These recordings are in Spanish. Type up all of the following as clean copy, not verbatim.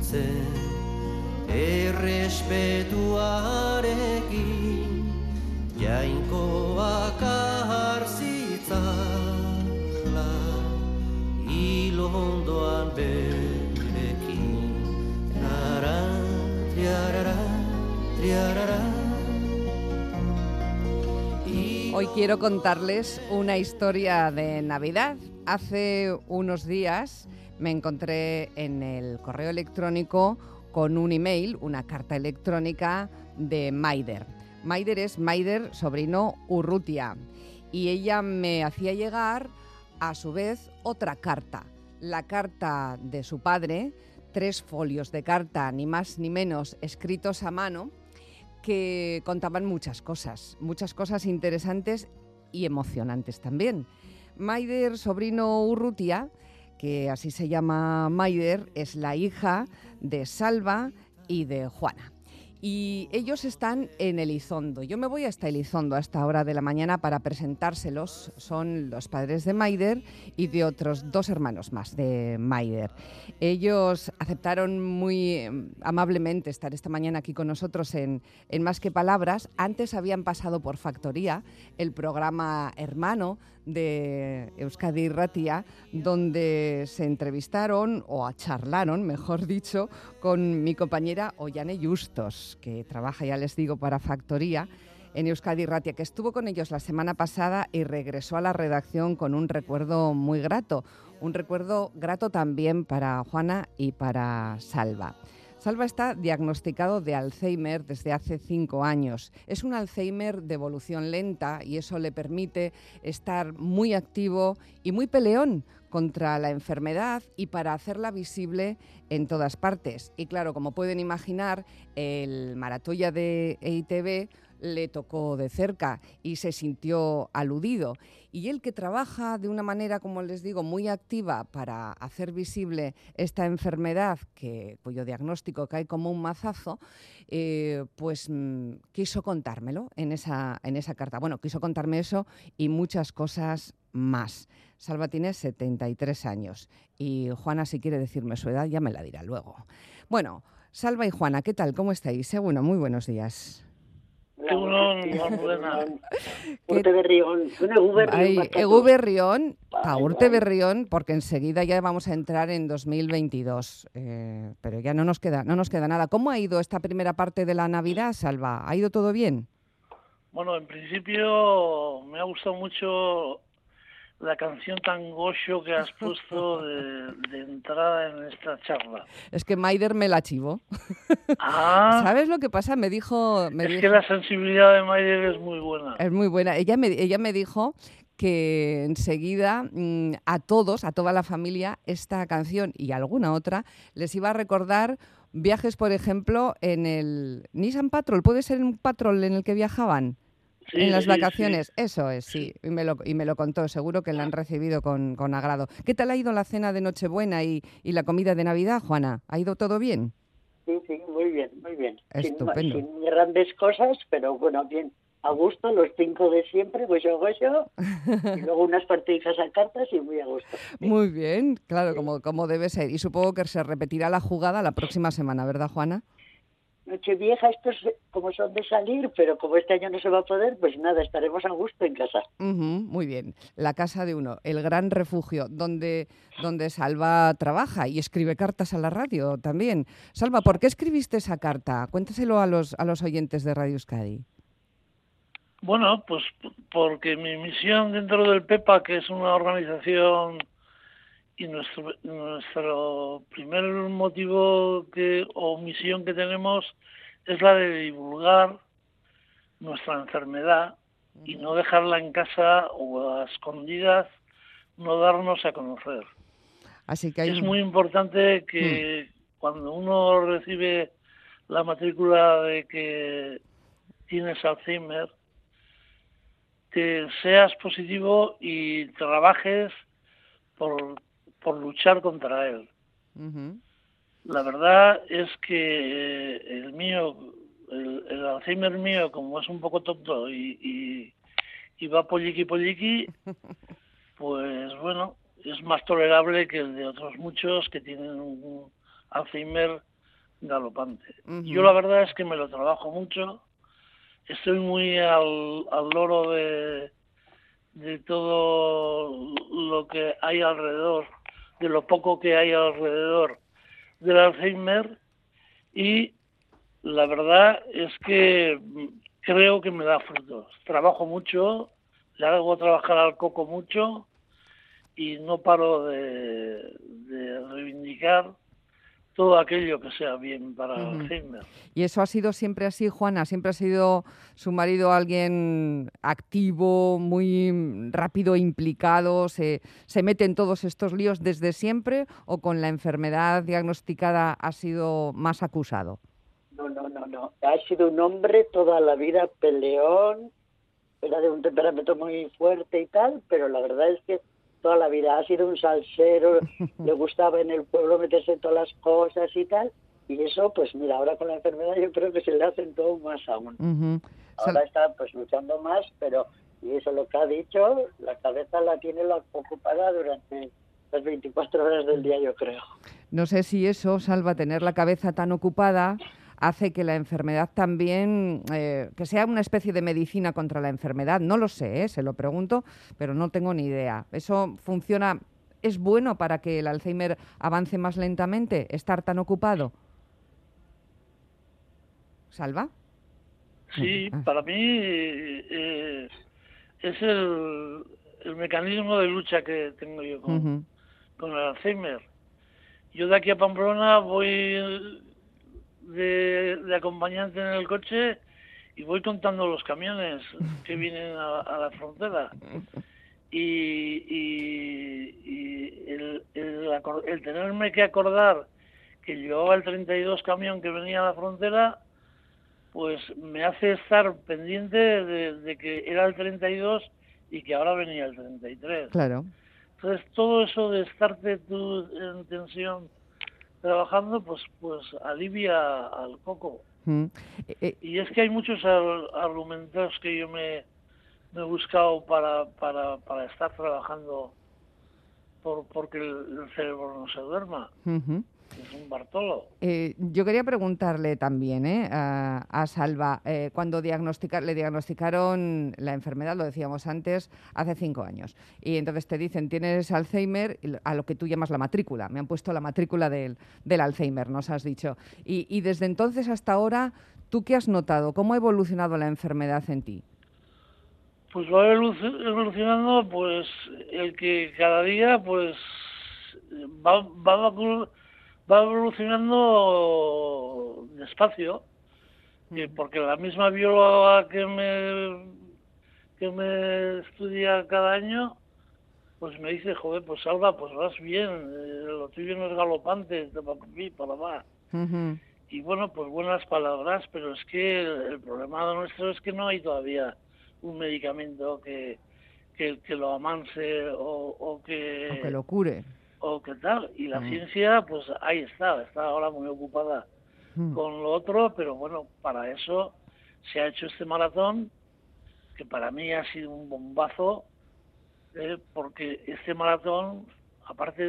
zen, errespetuarekin, jainkoak hartzitzala, hilondoan berekin, nara, triarara, triarara. Hoy quiero contarles una historia de Navidad. Hace unos días me encontré en el correo electrónico con un email, una carta electrónica de Maider. Maider es Maider Sobrino Urrutia y ella me hacía llegar a su vez otra carta, la carta de su padre, 3 folios de carta, ni más ni menos, escritos a mano, que contaban muchas cosas interesantes y emocionantes también. Maider Sobrino Urrutia, que así se llama Maider, es la hija de Salva y de Juana. Y ellos están en Elizondo. Yo me voy hasta Elizondo a esta hora de la mañana para presentárselos. Son los padres de Maider y de otros 2 hermanos más de Maider. Ellos aceptaron muy amablemente estar esta mañana aquí con nosotros en Más que Palabras. Antes habían pasado por Factoría, el programa hermano de Euskadi Irratia, donde se entrevistaron, o charlaron, mejor dicho, con mi compañera Ollane Justos, que trabaja, ya les digo, para Factoría en Euskadi Irratia, que estuvo con ellos la semana pasada y regresó a la redacción con un recuerdo muy grato. Un recuerdo grato también para Juana y para Salva. Salva está diagnosticado de Alzheimer desde hace 5 años. Es un Alzheimer de evolución lenta y eso le permite estar muy activo y muy peleón contra la enfermedad y para hacerla visible en todas partes. Y claro, como pueden imaginar, el Maratoya de EITB le tocó de cerca y se sintió aludido. Y él, que trabaja de una manera, como les digo, muy activa para hacer visible esta enfermedad, cuyo diagnóstico cae como un mazazo, quiso contármelo en esa carta. Bueno, quiso contarme eso y muchas cosas más. Salva tiene 73 años y Juana, si quiere decirme su edad, ya me la dirá luego. Bueno, Salva y Juana, ¿qué tal? ¿Cómo estáis? Bueno, muy buenos días. Urte berrión, Egu berrión, urte berrión, porque enseguida ya vamos a entrar en 2022, pero ya no nos queda nada. ¿Cómo ha ido esta primera parte de la Navidad, Salva? ¿Ha ido todo bien? Bueno, en principio me ha gustado mucho la canción tan gocho que has puesto de entrada en esta charla. Es que Maider me la chivó. Ah, ¿Sabes lo que pasa? Me dijo... que la sensibilidad de Maider es muy buena. Es muy buena. Ella me dijo que enseguida a toda la familia, esta canción y alguna otra les iba a recordar viajes, por ejemplo, en el Nissan Patrol. ¿Puede ser un Patrol en el que viajaban? Sí, en las sí, vacaciones, sí. Eso es, sí, y me lo contó, seguro que la han recibido con agrado. ¿Qué tal ha ido la cena de Nochebuena y la comida de Navidad, Juana? ¿Ha ido todo bien? Sí, muy bien, muy bien. Estupendo. Sin grandes cosas, pero bueno, bien. A gusto, los 5 de siempre, goyo, y luego unas partiditas a cartas y muy a gusto. Sí. Muy bien, claro, Sí. como debe ser. Y supongo que se repetirá la jugada la próxima semana, ¿verdad, Juana? Nochevieja, estos como son de salir, pero como este año no se va a poder, pues nada, estaremos a gusto en casa. Muy bien. La casa de uno, el gran refugio donde Salva trabaja y escribe cartas a la radio también. Salva, ¿por qué escribiste esa carta? Cuéntaselo a los oyentes de Radio Euskadi. Bueno, pues porque mi misión dentro del PEPA, que es una organización, y nuestro primer motivo o misión que tenemos es la de divulgar nuestra enfermedad y no dejarla en casa o a escondidas, no darnos a conocer. Así que es muy importante que cuando uno recibe la matrícula de que tienes Alzheimer, que seas positivo y trabajes por luchar contra él. La verdad es que el Alzheimer mío, como es un poco tonto y va polliqui, pues bueno, es más tolerable que el de otros muchos que tienen un Alzheimer galopante. Ujú. Yo la verdad es que me lo trabajo mucho, estoy muy al loro de todo lo que hay alrededor, de lo poco que hay alrededor del Alzheimer, y la verdad es que creo que me da frutos. Trabajo mucho, le hago trabajar al coco mucho y no paro de reivindicar todo aquello que sea bien para el Ujú. Alzheimer. ¿Y eso ha sido siempre así, Juana? ¿Siempre ha sido su marido alguien activo, muy rápido, implicado, se mete en todos estos líos desde siempre, o con la enfermedad diagnosticada ha sido más acusado? No. Ha sido un hombre toda la vida peleón, era de un temperamento muy fuerte y tal, pero la verdad es que toda la vida ha sido un salsero, le gustaba en el pueblo meterse en todas las cosas y tal, y eso, pues mira, ahora con la enfermedad yo creo que se le hacen todo más aún. Ujú. Ahora está pues luchando más, pero, y eso lo que ha dicho, la cabeza la tiene ocupada durante las 24 horas del día, yo creo. No sé si eso, Salva, tener la cabeza tan ocupada hace que la enfermedad también, que sea una especie de medicina contra la enfermedad. No lo sé, se lo pregunto, pero no tengo ni idea. ¿Eso funciona? ¿Es bueno para que el Alzheimer avance más lentamente, estar tan ocupado? ¿Salva? Sí, Ah. para mí es el mecanismo de lucha que tengo yo Ujú. con el Alzheimer. Yo de aquí a Pamplona voy de acompañante en el coche y voy contando los camiones que vienen a la frontera. Y el tenerme que acordar que llevaba el 32 camión que venía a la frontera, pues me hace estar pendiente de que era el 32 y que ahora venía el 33. Claro. Entonces todo eso de estarte tú en tensión trabajando, pues alivia al coco. Mm. Eh, Y es que hay muchos argumentos que yo me he buscado para estar trabajando porque el cerebro no se duerma. ujú. Es un Bartolo. Yo quería preguntarle también a Salva, cuando le diagnosticaron la enfermedad, lo decíamos antes, hace 5 años, y entonces te dicen tienes Alzheimer, a lo que tú llamas la matrícula, me han puesto la matrícula del Alzheimer, nos has dicho, y desde entonces hasta ahora, ¿tú qué has notado? ¿Cómo ha evolucionado la enfermedad en ti? Pues va evolucionando, pues el que cada día pues va, va, va evolucionando despacio, porque la misma bióloga que me estudia cada año, pues me dice, joder, pues Salva, pues vas bien, lo tuyo no es galopante, para va. Ujú. Y bueno, pues buenas palabras, pero es que el problema nuestro es que no hay todavía un medicamento que lo amance O que lo cure. o que tal. Y la Mm. ciencia, pues ahí está ahora muy ocupada Mm. con lo otro, pero bueno, para eso se ha hecho este maratón, que para mí ha sido un bombazo, porque este maratón, aparte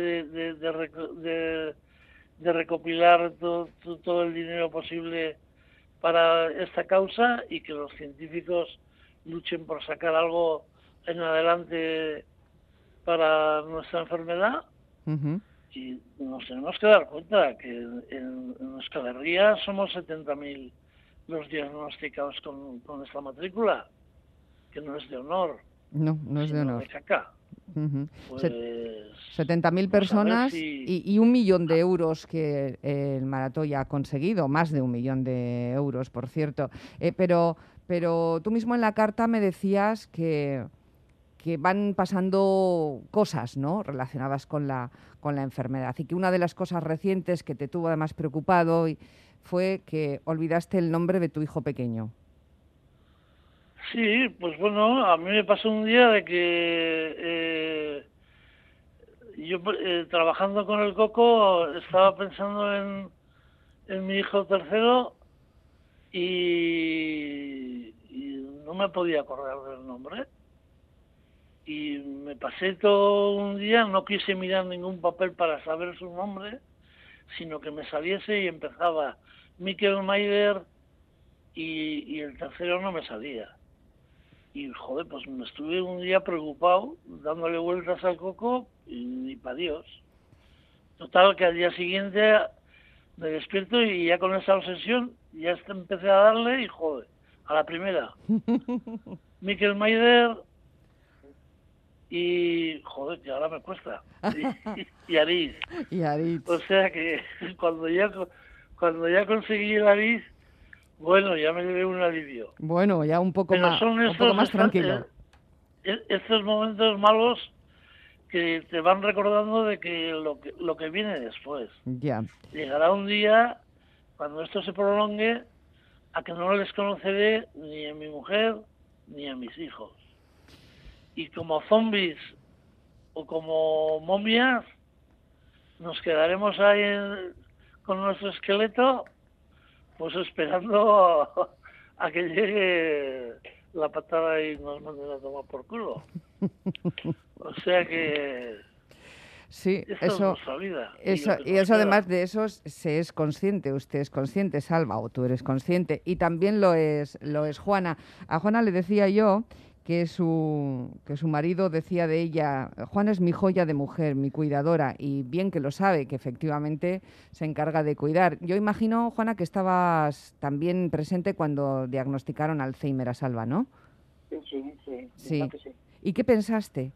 de recopilar todo el dinero posible para esta causa y que los científicos luchen por sacar algo en adelante para nuestra enfermedad, Ujú. y nos tenemos que dar cuenta que en Euskal Herria somos 70.000 los diagnosticados con esta matrícula, que no es de honor, No, no es de sino honor. de caca. Ujú. Pues 70.000 pues a ver personas si... y 1 millón de euros que el Maratón ya ha conseguido, más de 1 millón de euros, por cierto. Pero tú mismo en la carta me decías que van pasando cosas, ¿no?, relacionadas con la enfermedad, y que una de las cosas recientes que te tuvo además preocupado fue que olvidaste el nombre de tu hijo pequeño. Sí, pues bueno, a mí me pasó un día de que yo trabajando con el coco estaba pensando en mi hijo tercero y no me podía acordar del nombre. Y me pasé todo un día, no quise mirar ningún papel para saber su nombre, sino que me saliese y empezaba Mikel Maider y el tercero no me salía. Y, joder, pues me estuve un día preocupado, dándole vueltas al coco y para Dios. Total, que al día siguiente me despierto y ya con esa obsesión ya empecé a darle y, joder, a la primera. Mikel Maider y, joder, que ahora me cuesta. Y Ariz. Y Aritz. O sea que cuando ya conseguí el Ariz, bueno, ya me llevé un alivio. Bueno, ya un poco Pero más, son un poco más tranquilo. estos momentos malos que te van recordando de que lo que viene después. Ya. Llegará un día, cuando esto se prolongue, a que no les conoceré ni a mi mujer ni a mis hijos. Y como zombies o como momias, nos quedaremos ahí con nuestro esqueleto, pues esperando a que llegue la patada y nos manden a tomar por culo. O sea que Sí, esto eso, es nuestra vida. eso, lo que y nos eso queda. además de eso se es consciente, usted es consciente, Salva, o tú eres consciente, y también lo es Juana. A Juana le decía yo que su marido decía de ella, Juana es mi joya de mujer, mi cuidadora, y bien que lo sabe, que efectivamente se encarga de cuidar. Yo imagino, Juana, que estabas también presente cuando diagnosticaron Alzheimer a Salva, ¿no? Sí, Sí. claro que sí. ¿Y qué pensaste?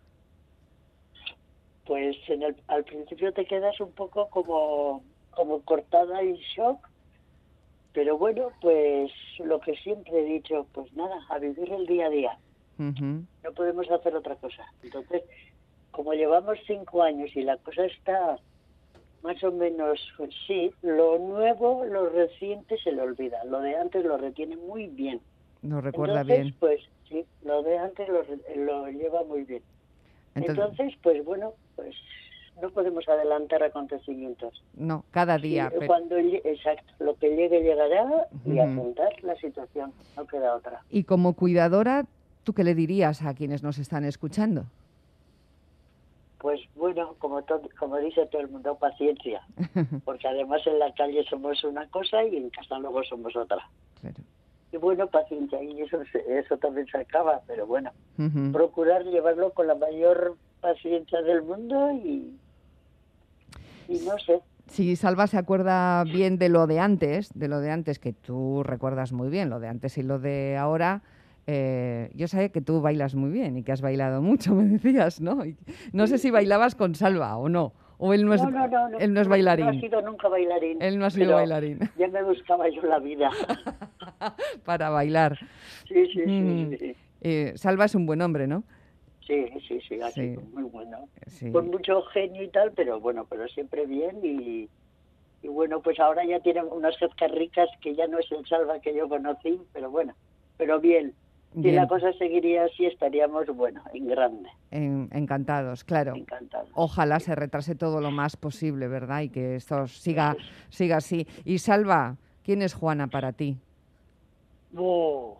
Pues al principio te quedas un poco como cortada en shock, pero bueno, pues lo que siempre he dicho, pues nada, a vivir el día a día. Ujú. No podemos hacer otra cosa. Entonces, como llevamos 5 años y la cosa está más o menos, pues sí, lo nuevo, lo reciente se le olvida, lo de antes lo retiene muy bien. Nos recuerda Entonces, bien. pues sí, lo de antes lo lleva muy bien. Entonces, pues bueno, pues no podemos adelantar acontecimientos. No, cada día. Sí, exacto, lo que llegue llegará y Ujú. afrontar la situación, no queda otra. Y como cuidadora, ¿tú qué le dirías a quienes nos están escuchando? Pues bueno, como dice todo el mundo, paciencia, porque además en la calle somos una cosa y en casa luego somos otra. Claro. Y bueno, paciencia, y eso también se acaba, pero bueno, Ujú. procurar llevarlo con la mayor paciencia del mundo y no sé. Si Salva se acuerda bien de lo de antes, que tú recuerdas muy bien, lo de antes y lo de ahora, yo sé que tú bailas muy bien y que has bailado mucho, me decías, ¿no? Y no sé si bailabas con Salva o no, o él no es, él no es bailarín. No ha sido nunca bailarín. Él no ha sido pero bailarín. Ya me buscaba yo la vida. Para bailar. Sí. Salva es un buen hombre, ¿no? Sí, ha Sí. sido muy bueno. Sí. Con mucho genio y tal, pero bueno, pero siempre bien y bueno, pues ahora ya tienen unas jefas ricas que ya no es el Salva que yo conocí, pero bueno, pero bien. Si Bien. la cosa seguiría así, estaríamos, bueno, en grande. Encantados, claro. Encantados. Ojalá se retrase todo lo más posible, ¿verdad? Y que esto siga así. Y Salva, ¿quién es Juana para ti? Oh,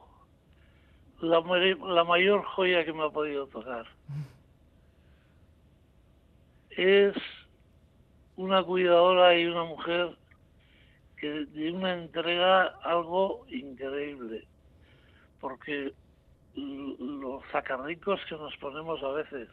la mayor joya que me ha podido tocar. Es una cuidadora y una mujer que de una entrega algo increíble, porque los sacarricos que nos ponemos a veces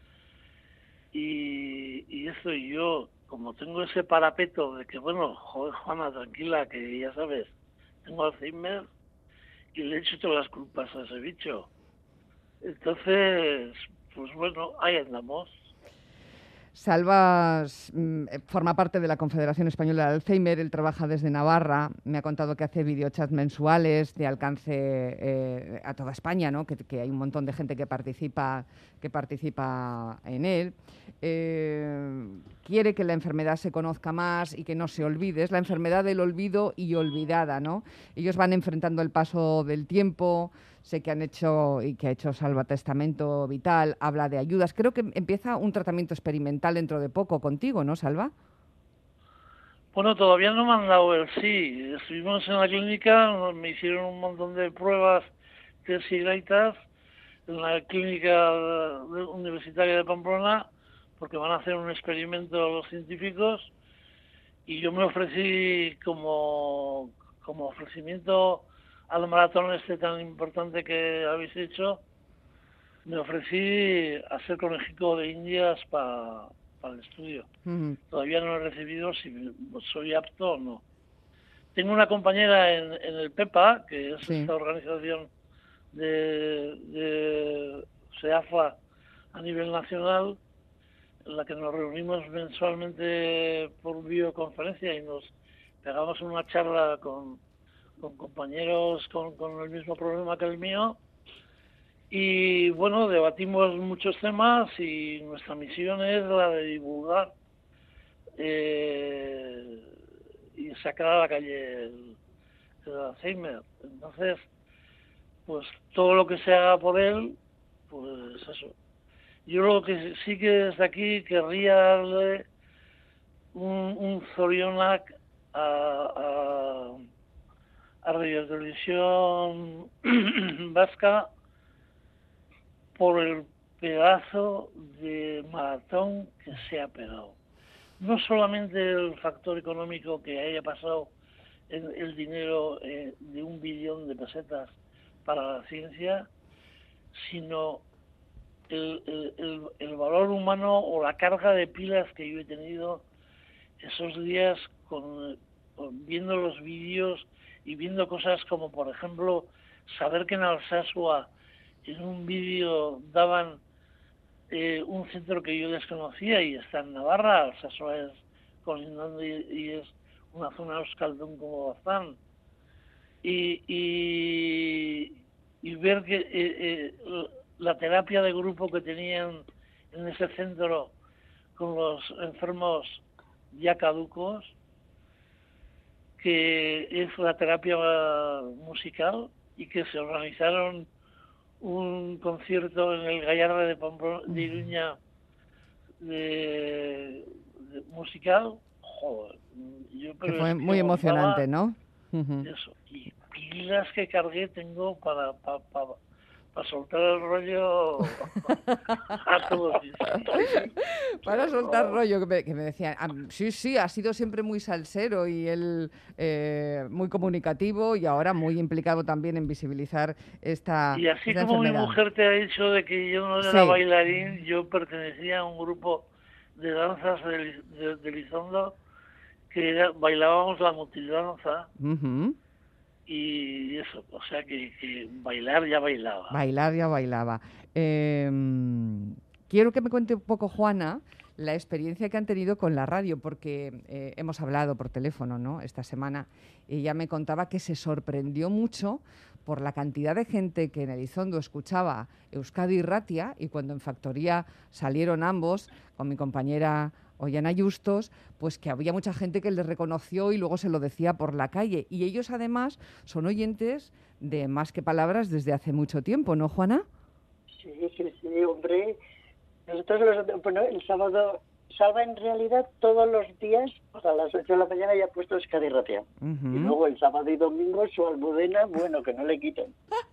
y esto, y yo como tengo ese parapeto de que bueno, joder, Juana, tranquila, que ya sabes, tengo Alzheimer y le echo todas las culpas a ese bicho. Entonces, pues bueno, ahí andamos. Salva forma parte de la Confederación Española de Alzheimer, él trabaja desde Navarra, me ha contado que hace videochats mensuales de alcance a toda España, ¿no? que hay un montón de gente que participa en él. Quiere que la enfermedad se conozca más y que no se olvide, es la enfermedad del olvido y olvidada, ¿no? Ellos van enfrentando el paso del tiempo. Sé que han hecho y que ha hecho Salva Testamento Vital, habla de ayudas. Creo que empieza un tratamiento experimental dentro de poco contigo, ¿no, Salva? Bueno, todavía no me han dado el sí. Estuvimos en la clínica, me hicieron un montón de pruebas, test y gaitas, en la clínica universitaria de Pamplona, porque van a hacer un experimento los científicos y yo me ofrecí como ofrecimiento al maratón este tan importante que habéis hecho, me ofrecí a ser conejico de Indias para el estudio. Todavía no he recibido si soy apto o no. Tengo una compañera en el PEPA, que es esta organización de SEAFA a nivel nacional, en la que nos reunimos mensualmente por videoconferencia y nos pegamos una charla con compañeros con el mismo problema que el mío. Y bueno, debatimos muchos temas y nuestra misión es la de divulgar y sacar a la calle el Alzheimer. Entonces, pues todo lo que se haga por él, pues eso. Yo lo que sí que desde aquí querría darle un zorionak a Radio Televisión Vasca por el pedazo de maratón que se ha pegado. No solamente el factor económico que haya pasado en el dinero de 1 billón de pesetas para la ciencia, sino el valor humano o la carga de pilas que yo he tenido esos días viendo los vídeos y viendo cosas como, por ejemplo, saber que en Alsasua en un vídeo daban un centro que yo desconocía y está en Navarra. Alsasua es colindando y es una zona euskaldun como Bazán. Y ver que la terapia de grupo que tenían en ese centro con los enfermos ya caducos, que es la terapia musical, y que se organizaron un concierto en el Gallardo de Pamplona, de Iruña, de musical. Joder, que fue muy emocionante, ¿no? Eso, y pilas que cargué tengo para soltar el rollo a todos. Para soltar rollo, que me decían, sí, ha sido siempre muy salsero y él muy comunicativo y ahora muy implicado también en visibilizar esta Y así esta como enfermedad. mi mujer te ha dicho de que yo no era bailarín, yo pertenecía a un grupo de danzas de Elizondo que bailábamos la multidanza. Y eso, o sea que bailar ya bailaba. Bailar ya bailaba. Quiero que me cuente un poco, Juana, la experiencia que han tenido con la radio, porque hemos hablado por teléfono, ¿no?, esta semana. Ella me contaba que se sorprendió mucho por la cantidad de gente que en Elizondo escuchaba Euskadi Irratia, y cuando en Factoría salieron ambos, con mi compañera Ollana Justos, pues que había mucha gente que les reconoció y luego se lo decía por la calle. Y ellos además son oyentes de Más que Palabras desde hace mucho tiempo, ¿no, Juana? Sí, hombre. Nosotros, el sábado, Salva en realidad todos los días, pues a las 8 de la mañana ya ha puesto Euskadi Irratia. Y luego el sábado y domingo su Almudena, bueno, que no le quiten.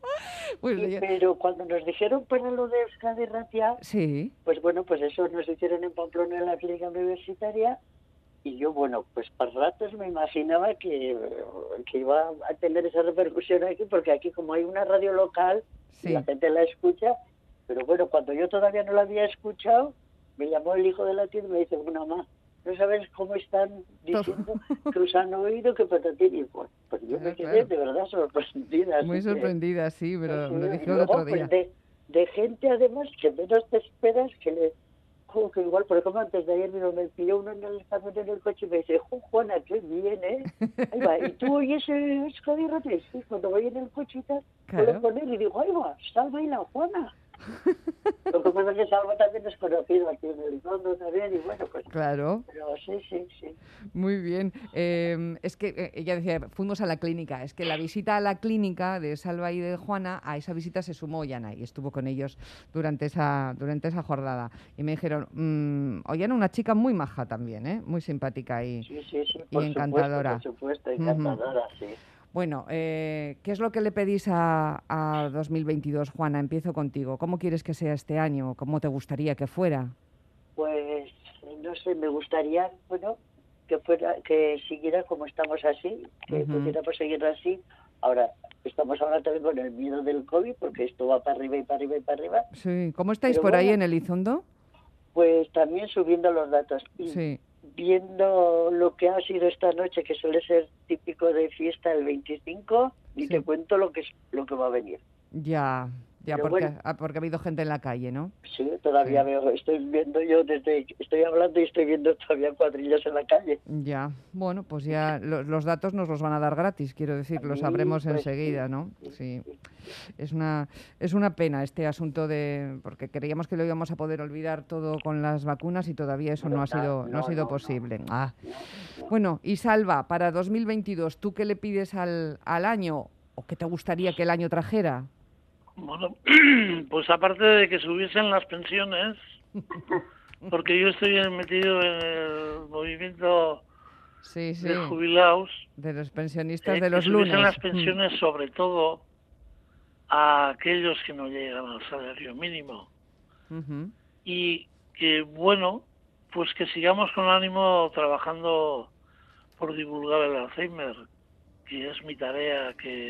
Pero cuando nos dijeron para lo de Euskadi Irratia, pues bueno, pues eso nos hicieron en Pamplona, en la clínica universitaria, y yo, bueno, pues para ratos me imaginaba que iba a tener esa repercusión aquí, porque aquí como hay una radio local, la gente la escucha, pero bueno, cuando yo todavía no la había escuchado, me llamó el hijo de la tía y me dice, bueno, mamá, ¿no sabes cómo están diciendo que os han oído que patatín? Y pues yo me quedé de verdad sorprendida. Muy sorprendida, sí, pero me lo dijo el luego, otro día. Pues de gente además que menos te esperas, que igual, por ejemplo, antes de ayer me pilló uno en el camión en el coche y me dice, Juana, qué bien, ¿eh? Ahí va, y tú oyes Euskadi Irratia, sí, cuando voy en el coche y tal, puedo poner y digo, ahí va, Salva y la Juana. Lo que pasa es que Salva también es conocido aquí en Elizondo también, y bueno, pues... Claro. Pero sí. Muy bien. Es que ella decía, fuimos a la clínica. Es que la visita a la clínica de Salva y de Juana, a esa visita se sumó Ollana y estuvo con ellos durante esa jornada. Y me dijeron, Ollana, una chica muy maja también, muy simpática y encantadora. Por supuesto, encantadora, sí. Bueno, ¿qué es lo que le pedís a 2022, Juana? Empiezo contigo. ¿Cómo quieres que sea este año? ¿Cómo te gustaría que fuera? Pues, no sé, me gustaría, bueno, que siguiera como estamos así, que pudiéramos seguir así. Ahora, estamos ahora también con el miedo del COVID, porque esto va para arriba y para arriba y para arriba. Sí, ¿cómo estáis Pero por ahí bueno, en Elizondo? pues también subiendo los datos y Sí, viendo lo que ha sido esta noche, que suele ser típico de fiesta el 25, y Sí. te cuento lo que va a venir. ya, Pero porque, bueno. porque ha habido gente en la calle, ¿no? Sí, todavía Sí. veo, estoy viendo yo estoy hablando y estoy viendo todavía cuadrillas en la calle. Ya, bueno, pues ya los datos nos los van a dar gratis, quiero decir, A lo mí, sabremos pues, enseguida, sí, ¿no? sí, Sí. sí. Es una pena este asunto porque creíamos que lo íbamos a poder olvidar todo con las vacunas y todavía eso no ha sido No, posible. Ah. no. Bueno, y Salva, para 2022, ¿tú qué le pides al año o qué te gustaría que el año trajera? Bueno, pues aparte de que subiesen las pensiones, porque yo estoy metido en el movimiento Sí, de jubilados, de los pensionistas de que los subiesen lunes. las pensiones sobre todo a aquellos que no llegan al salario mínimo. Ujú. Y que, bueno, pues que sigamos con ánimo trabajando por divulgar el Alzheimer, que es mi tarea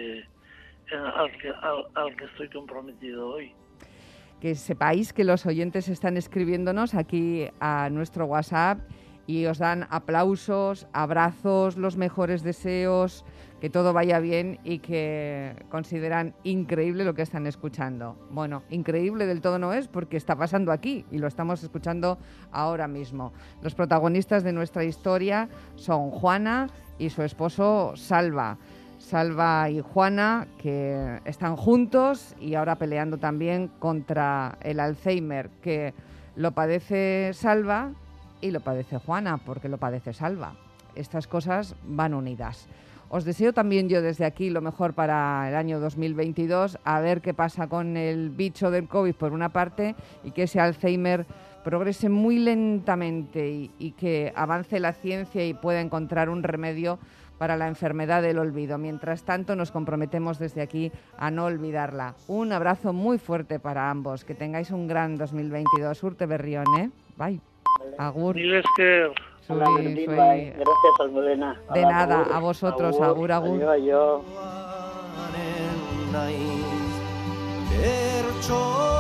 al que estoy comprometido hoy. Que sepáis que los oyentes están escribiéndonos aquí a nuestro WhatsApp y os dan aplausos, abrazos, los mejores deseos, que todo vaya bien y que consideran increíble lo que están escuchando. Bueno, increíble del todo no es porque está pasando aquí y lo estamos escuchando ahora mismo. Los protagonistas de nuestra historia son Juana y su esposo Salva. Salva y Juana, que están juntos y ahora peleando también contra el Alzheimer, que lo padece Salva y lo padece Juana, porque lo padece Salva. Estas cosas van unidas. Os deseo también yo desde aquí lo mejor para el año 2022, a ver qué pasa con el bicho del COVID por una parte y que ese Alzheimer progrese muy lentamente y que avance la ciencia y pueda encontrar un remedio para la enfermedad del olvido. Mientras tanto, nos comprometemos desde aquí a no olvidarla. Un abrazo muy fuerte para ambos. Que tengáis un gran 2022. Urte Berrión, ¿eh? Bye. Agur. Mil esker. Hola, Soy- Berdín, soy- bye. Gracias, Almudena. De Hola, nada, agur. a vosotros. Agur, agur. Adiós. Kertxo